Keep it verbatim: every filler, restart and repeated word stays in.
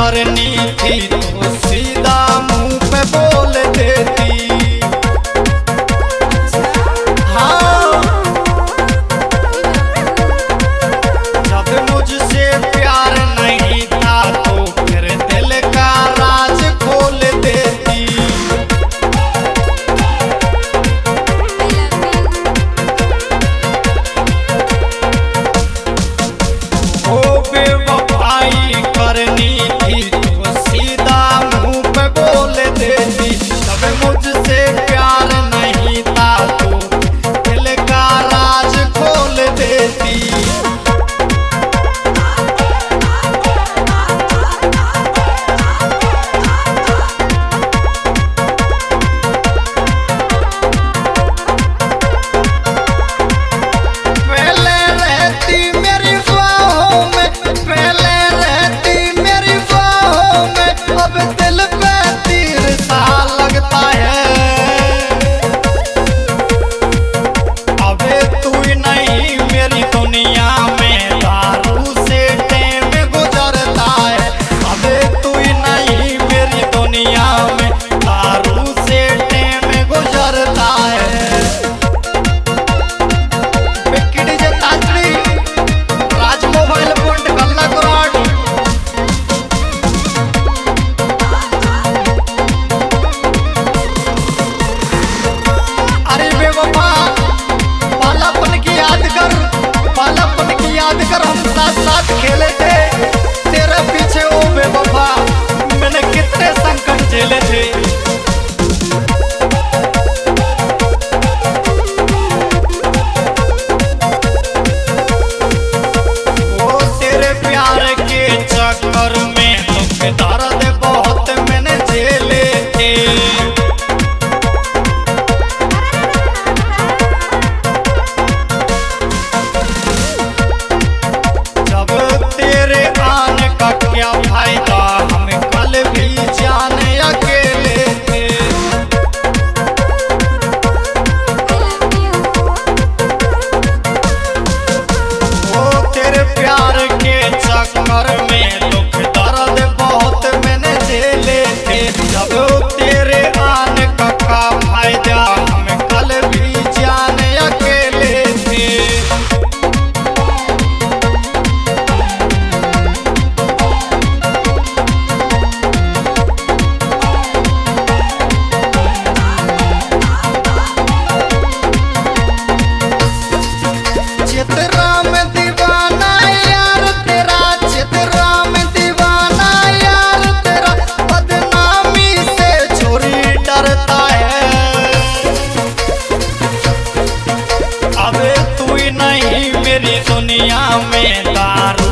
करनी थी तो सीधा मुंह पे बोल देती। हाँ, जब मुझसे प्यार नहीं था तो फिर दिल का राज खोल देती। ओ बेवफाई करनी थी तो सीधा मुंह पे बोल देती। जब मुझसे प्यार नहीं था तो दिल का राज खोल देती। पहले रहती मेरी बाहों में, पहले रहती मेरी बाहों में, अब दिल पे तीर सा लगता है। अबे तू ही नहीं मेरी दुनिया में, दारू से टाइम गुजरता है। अबे तू ही नहीं मेरी दुनिया में, दारू से टाइम गुजरता है। विक्की जे ताजड़ी, राज मोबाइल पॉइंट गल्ला कराट। अरे बेवफा, बालापन की याद कर, बालापन की याद कर, हम साथ साथ खेले थे तेरे पीछे। ओ बेवफा, मैंने कितने संकट झेले थे। वो तेरे प्यार के चक्कर में दुख दर्द बहुत मैंने झेले थे। जब तेरे आने का क्या फायदा, हम कल भी जाने अकेले थे। वो तेरे प्यार के चक्कर में दुख दर्द बहुत मैंने झेले थे। जब तेरे आने का क्या फायदा, हम कल भी जाने अकेले थे। चित्रा में दीवाना यार तेरा, चित्रा में दीवाना यार तेरा, बदनामी से चोरी डरता है। अबे तू ही नहीं मेरी दुनिया में, दारू